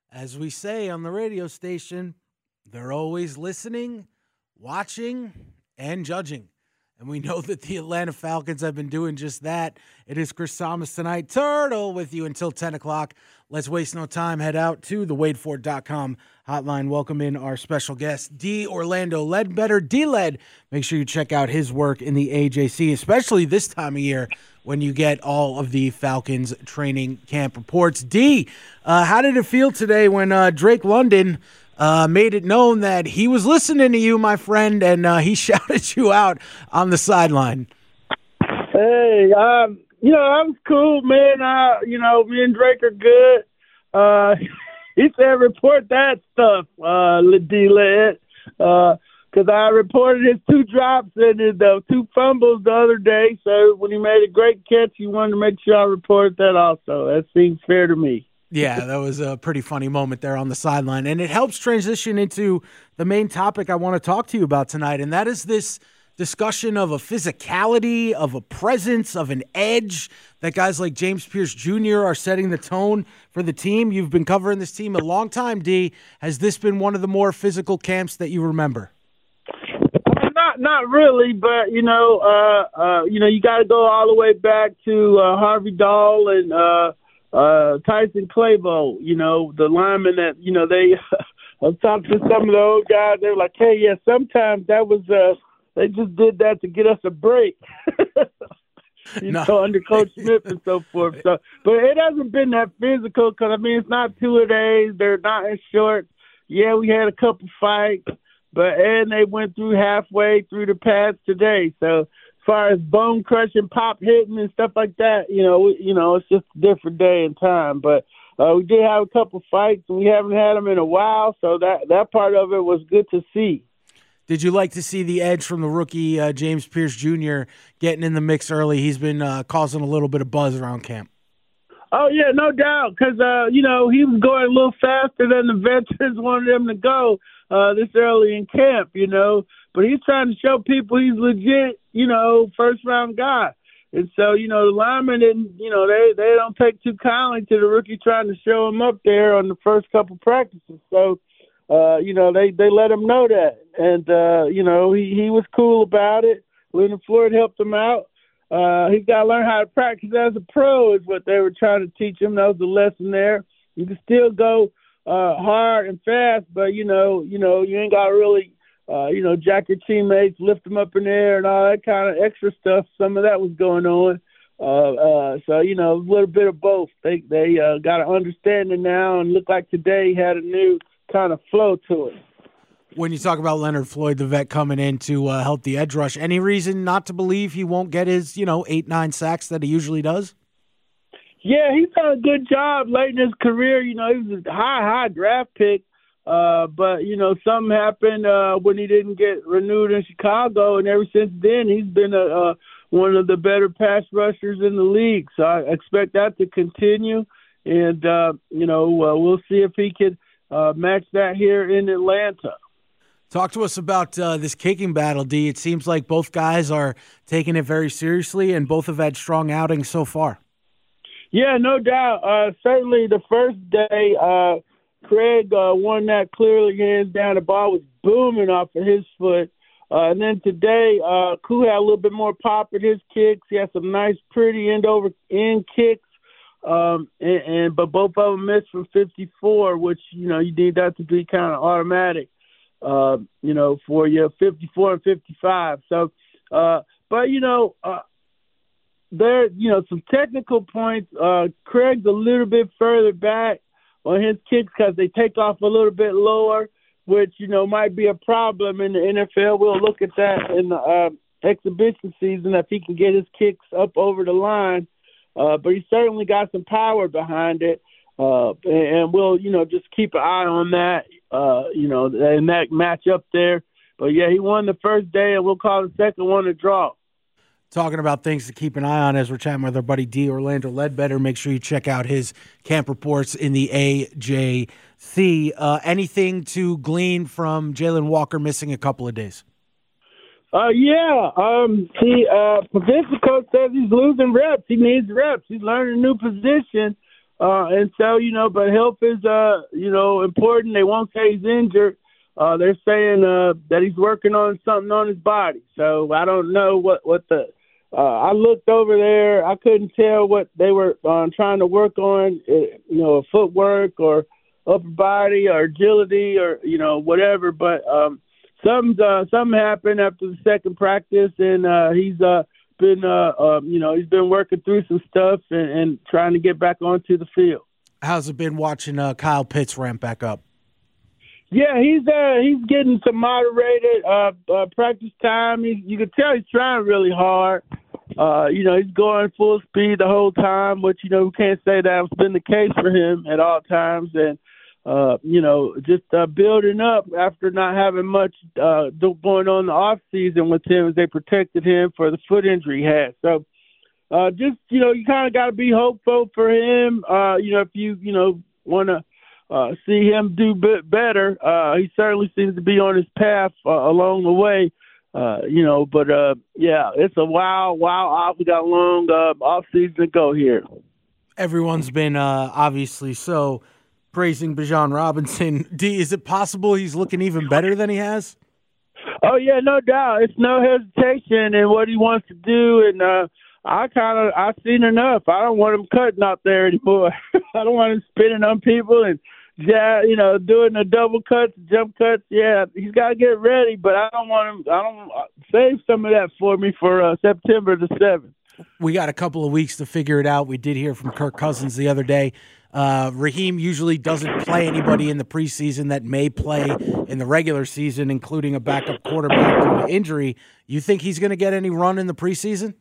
As we say on the radio station, they're always listening, watching, and judging. And we know that the Atlanta Falcons have been doing just that. It is Chris Thomas tonight, Turtle, with you until 10 o'clock. Let's waste no time. Head out to the WadeFord.com hotline. Welcome in our special guest, D. Orlando Ledbetter. D-Led, make sure you check out his work in the AJC, especially this time of year when you get all of the Falcons training camp reports. D, how did it feel today when Drake London made it known that he was listening to you, my friend, and he shouted you out on the sideline? Hey, that was cool, man. Me and Drake are good. He said report that stuff, D-Led, because I reported his 2 drops and his 2 fumbles the other day. So when he made a great catch, he wanted to make sure I reported that also. That seems fair to me. Yeah, that was a pretty funny moment there on the sideline. And it helps transition into the main topic I want to talk to you about tonight, and that is this discussion of a physicality, of a presence, of an edge that guys like James Pierce Jr. are setting the tone for the team. You've been covering this team a long time, D. Has this been one of the more physical camps that you remember? Not really, but you got to go all the way back to Harvey Dahl and Tyson Clabo, the linemen that, they I was talking to some of the old guys. They were like, hey, yeah, sometimes that was they just did that to get us a break, under Coach Smith and so forth. So, but it hasn't been that physical because, it's not 2-a-days. They're not in shorts. Yeah, we had a couple fights, and they went through halfway through the pads today. So, as far as bone crushing, pop hitting, and stuff like that, it's just a different day and time. But we did have a couple fights, and we haven't had them in a while, so that part of it was good to see. Did you like to see the edge from the rookie James Pierce Jr. getting in the mix early? He's been causing a little bit of buzz around camp. Oh, yeah, no doubt, because, he was going a little faster than the veterans wanted him to go this early in camp, But he's trying to show people he's legit, first-round guy. And so, the linemen, didn't, they don't take too kindly to the rookie trying to show him up there on the first couple practices. So, they let him know that. And, he was cool about it. Leonard Floyd helped him out. He's got to learn how to practice as a pro is what they were trying to teach him. That was the lesson there. You can still go hard and fast, but, you ain't got to really, jack your teammates, lift them up in the air and all that kind of extra stuff. Some of that was going on. So, a little bit of both. They got an understanding now and look like today had a new kind of flow to it. When you talk about Leonard Floyd, the vet coming in to help the edge rush, any reason not to believe he won't get his, 8-9 sacks that he usually does? Yeah, he's done a good job late in his career. He was a high draft pick. But, something happened when he didn't get renewed in Chicago, and ever since then he's been one of the better pass rushers in the league. So I expect that to continue, and, we'll see if he could match that here in Atlanta. Talk to us about this kicking battle, D. It seems like both guys are taking it very seriously, and both have had strong outings so far. Yeah, no doubt. Certainly the first day, Craig won that clearly, hands down. The ball was booming off of his foot. And then today, Koo had a little bit more pop in his kicks. He had some nice, pretty end-over-end kicks. But both of them missed from 54, which, you need that to be kind of automatic, for your 54 and 55. So, there, some technical points. Craig's a little bit further back on his kicks because they take off a little bit lower, which, might be a problem in the NFL. We'll look at that in the exhibition season if he can get his kicks up over the line. But he certainly got some power behind it. And we'll, just keep an eye on that, and that match up there. But, yeah, he won the first day, and we'll call the second one a draw. Talking about things to keep an eye on as we're chatting with our buddy D. Orlando Ledbetter. Make sure you check out his camp reports in the AJC. Anything to glean from Jalen Walker missing a couple of days? The position coach says he's losing reps. He needs reps. He's learning a new position. And so, but health is, important. They won't say he's injured. They're saying that he's working on something on his body. So I don't know what the I looked over there. I couldn't tell what they were trying to work on, footwork or upper body or agility or, whatever. But something happened after the second practice, and he's he's been working through some stuff and trying to get back onto the field. How's it been watching Kyle Pitts ramp back up? Yeah, he's getting some moderated practice time. You can tell he's trying really hard. He's going full speed the whole time, which, we can't say that it's been the case for him at all times. And, just building up after not having much going on in the off season with him as they protected him for the foot injury he had. So, you kind of got to be hopeful for him. If you, want to see him do better, he certainly seems to be on his path along the way. It's a wow. We got a long off season to go here. Everyone's been obviously so praising Bijan Robinson. Is it possible he's looking even better than he has? Oh yeah, no doubt. It's no hesitation in what he wants to do, and I've seen enough. I don't want him cutting out there anymore. I don't want him spinning on people and doing the double cuts, jump cuts. Yeah, he's got to get ready, but I don't want him. I don't save some of that for me for September the 7th. We got a couple of weeks to figure it out. We did hear from Kirk Cousins the other day. Raheem usually doesn't play anybody in the preseason that may play in the regular season, including a backup quarterback due to injury. You think he's going to get any run in the preseason?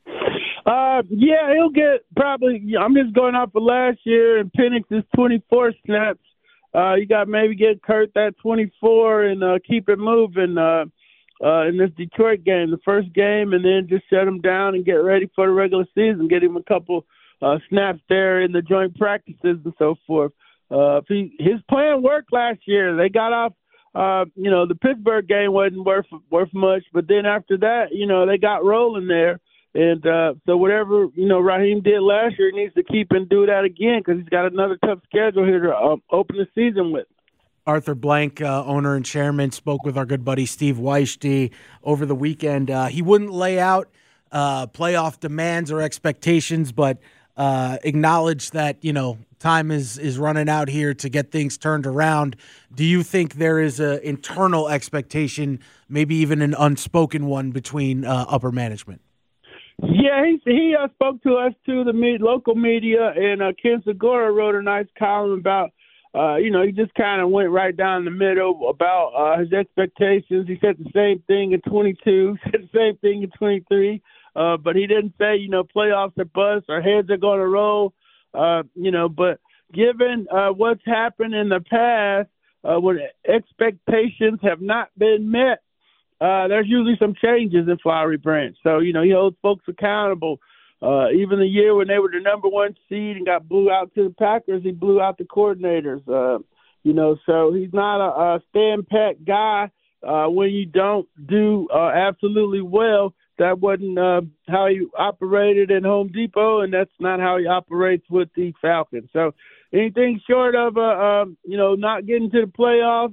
Yeah, he'll get probably. I'm just going off of last year, and Penix is 24 snaps. You got to maybe get Kurt that 24 and keep it moving in this Detroit game, the first game, and then just shut him down and get ready for the regular season. Get him a couple snaps there in the joint practices and so forth. His plan worked last year. They got off. The Pittsburgh game wasn't worth much, but then after that, they got rolling there. And so whatever, Raheem did last year, he needs to keep and do that again because he's got another tough schedule here to open the season with. Arthur Blank, owner and chairman, spoke with our good buddy Steve Weishdee over the weekend. He wouldn't lay out playoff demands or expectations, but acknowledged that, time is running out here to get things turned around. Do you think there is an internal expectation, maybe even an unspoken one between upper management? Yeah, he spoke to us too, the local media, and Ken Segura wrote a nice column about, he just kind of went right down the middle about his expectations. He said the same thing in 22, said the same thing in 23, but he didn't say, playoffs are bust or heads are going to roll, but given what's happened in the past when expectations have not been met, there's usually some changes in Flowery Branch. So, he holds folks accountable. Even the year when they were the number one seed and got blew out to the Packers, he blew out the coordinators. So he's not a stand-pat guy when you don't do absolutely well. That wasn't how he operated in Home Depot, and that's not how he operates with the Falcons. So anything short of, not getting to the playoffs,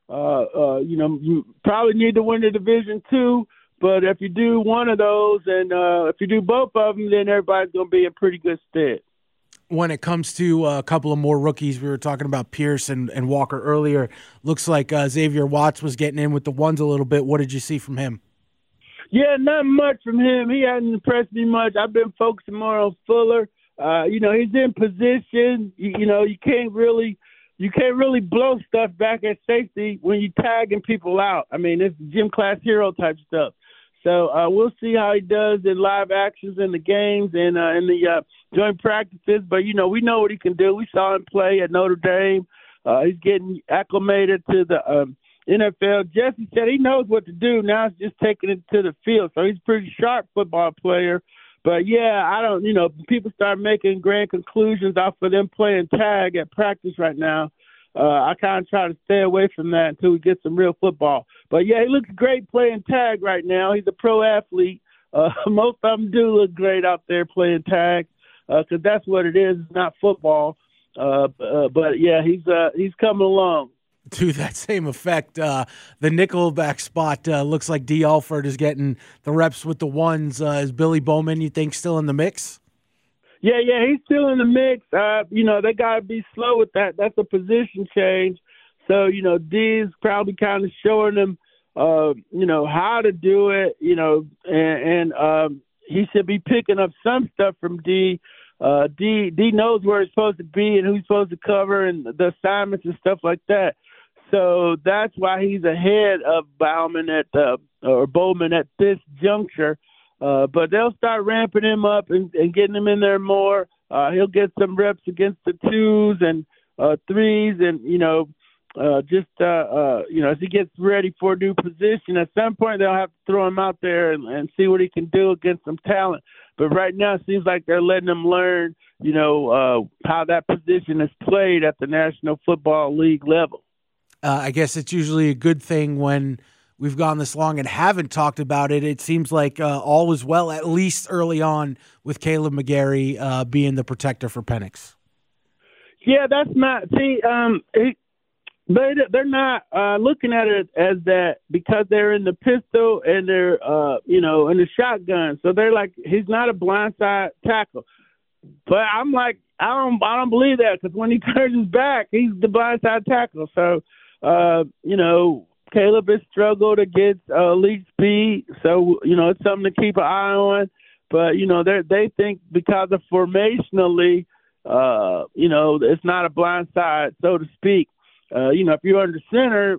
you probably need to win the division too, but if you do one of those and if you do both of them, then everybody's going to be in pretty good stead. When it comes to a couple of more rookies, we were talking about Pierce and Walker earlier. Looks like Xavier Watts was getting in with the ones a little bit. What did you see from him? Yeah, not much from him. He hasn't impressed me much. I've been focusing more on Fuller. He's in position. You can't really blow stuff back at safety when you're tagging people out. I mean, it's gym class hero type stuff. So we'll see how he does in live actions in the games and in the joint practices. But, we know what he can do. We saw him play at Notre Dame. He's getting acclimated to the NFL. Jesse said he knows what to do. Now it's just taking it to the field. So he's a pretty sharp football player. But, yeah, I don't, people start making grand conclusions off of them playing tag at practice right now. I kind of try to stay away from that until we get some real football. But, yeah, he looks great playing tag right now. He's a pro athlete. Most of them do look great out there playing tag. because that's what it is. It's not football. But yeah, he's coming along. To that same effect, the nickelback spot looks like D. Alford is getting the reps with the ones. Is Billy Bowman, you think, still in the mix? Yeah, he's still in the mix. They got to be slow with that. That's a position change. So, D's probably kind of showing him, how to do it, and he should be picking up some stuff from D. D knows where he's supposed to be and who he's supposed to cover and the assignments and stuff like that. So that's why he's ahead of Bowman Bowman at this juncture. But they'll start ramping him up and getting him in there more. He'll get some reps against the 2s and 3s, and as he gets ready for a new position. At some point, they'll have to throw him out there and see what he can do against some talent. But right now, it seems like they're letting him learn, how that position is played at the National Football League level. I guess it's usually a good thing when we've gone this long and haven't talked about it. It seems like all was well, at least early on, with Caleb McGarry being the protector for Penix. Yeah, that's not – see, they're not looking at it as that because they're in the pistol and they're, in the shotgun. So they're like, he's not a blindside tackle. But I'm like, I don't believe that because when he turns his back, he's the blindside tackle. So, Caleb has struggled against elite speed. So, it's something to keep an eye on. But, they think because of formationally, it's not a blindside, so to speak. If you're under center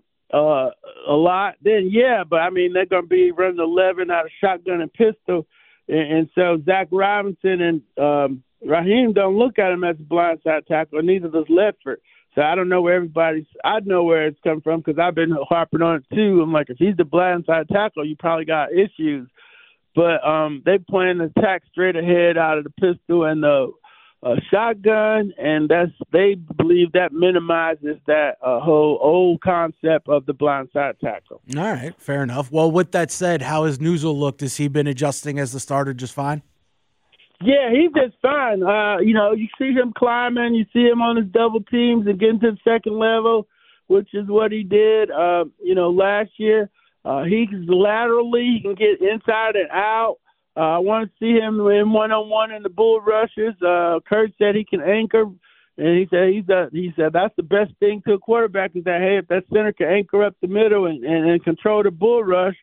a lot, then yeah. But, they're going to be running 11 out of shotgun and pistol. And so Zach Robinson and Raheem don't look at him as a blindside tackle, and neither does Ledford. So I don't know where I know where it's come from because I've been harping on it too. I'm like, if he's the blindside tackle, you probably got issues. But they plan to attack straight ahead out of the pistol and the shotgun, and they believe that minimizes that whole old concept of the blindside tackle. All right, fair enough. Well, with that said, how has Nuzul looked? Has he been adjusting as the starter just fine? Yeah, he's just fine. You see him climbing, you see him on his double teams and getting to the second level, which is what he did, last year. He's laterally, he can get inside and out. I want to see him in one-on-one in the bull rushes. Kurt said he can anchor, and he said that's the best thing to a quarterback is that, hey, if that center can anchor up the middle and control the bull rush,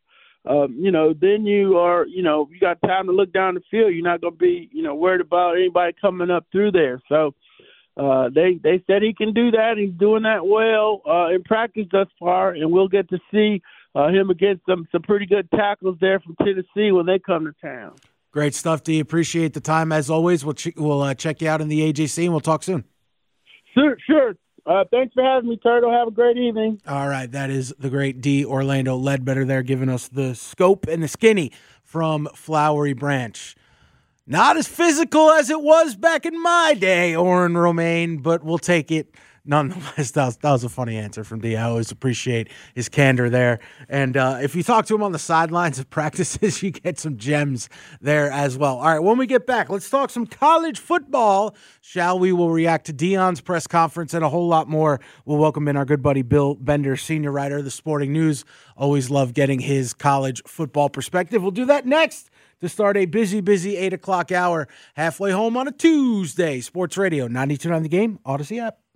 then you are, you got time to look down the field. You're not going to be, worried about anybody coming up through there. So they said he can do that. He's doing that well in practice thus far, and we'll get to see him against some pretty good tackles there from Tennessee when they come to town. Great stuff, D. Appreciate the time as always. We'll check you out in the AJC, and we'll talk soon. Sure. Thanks for having me, Turtle. Have a great evening. All right, that is the great D. Orlando Ledbetter there giving us the scope and the skinny from Flowery Branch. Not as physical as it was back in my day, Oren Romaine, but we'll take it nonetheless. That was a funny answer from D. I always appreciate his candor there. And if you talk to him on the sidelines of practices, you get some gems there as well. All right, when we get back, let's talk some college football, shall we? We'll react to Deion's press conference and a whole lot more. We'll welcome in our good buddy Bill Bender, senior writer of the Sporting News. Always love getting his college football perspective. We'll do that next to start a busy 8 o'clock hour halfway home on a Tuesday. Sports Radio 92.9 The Game, Odyssey app.